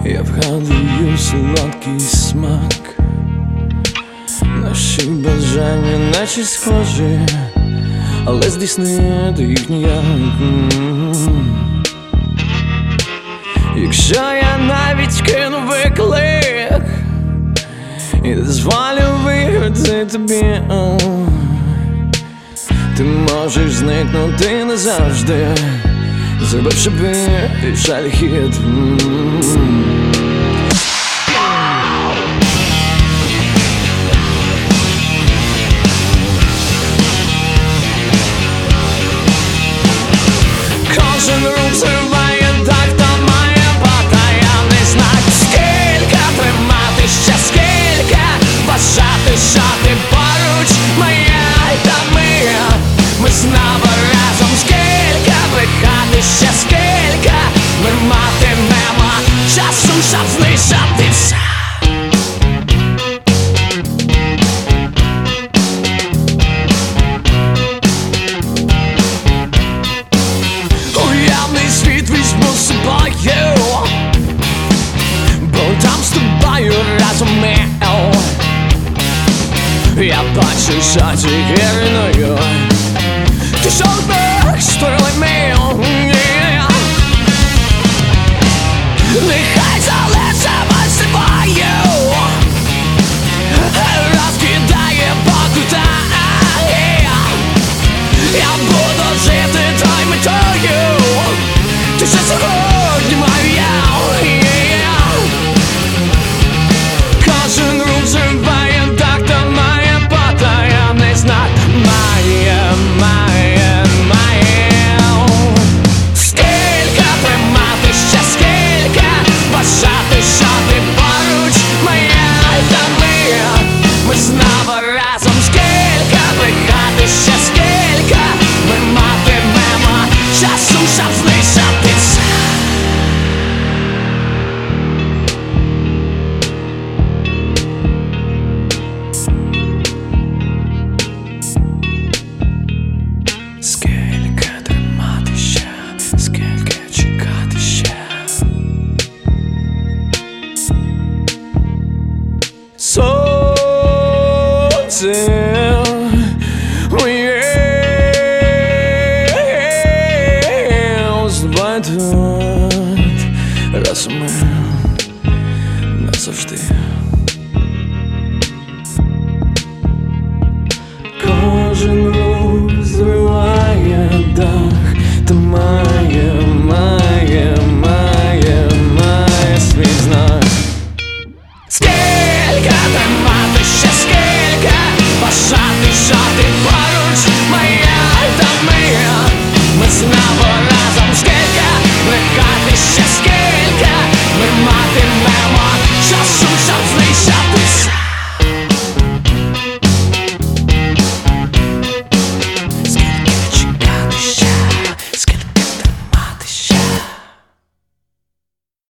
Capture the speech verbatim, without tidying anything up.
Я вгадую солодкий смак, наші бажання наче схожі, але здійснити їх ніяк. Якщо я навіть кину виклик і дозволю виграти тобі, ти можеш зникнути назавжди, зробивши бій шаль-хід. Кожен рух зриває так, та має потаємний знак. Скільки тримати ще, скільки бажати, що ти поруч моя та ми, ми знову разом. Скільки брехати ще, скільки ми матимемо часу, щоб знищити все. Уявний світ візьму з собою, бо там з тобою разом ми. Я бачу, що тільки риною ти жодних створили мил. Нехай залишимо з собою, розкидає по кутах. Я буду жити тою метою, ти ще сьогодні моя. Кожен рух зриває так, та має потаємний знак. Має, має, має. Скільки тримати ще, скільки бажати, що ти поруч моя та ми, ми знову разом. Скільки брехати ще, скільки ми матимемо часу, щоб знищити все. Скільки тримати ще, скільки чекати ще. Сонце моє з тобою тут разом ми назавжди.